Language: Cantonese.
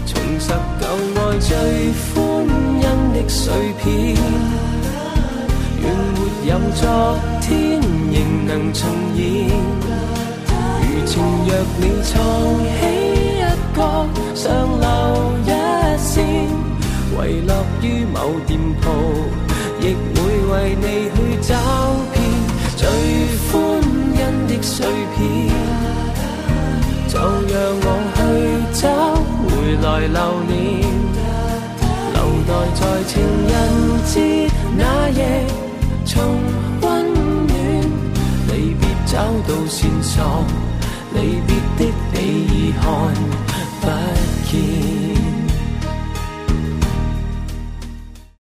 重拾舊愛最歡欣的碎片，願沒有昨天仍能重現。如情若你藏起一角，上留一線，遺落於某店鋪，亦會為你去找遍最歡欣的碎片。就讓我去找回來留念，留待在情人節那夜重溫暖。離別找到線索，離別的你已看不見。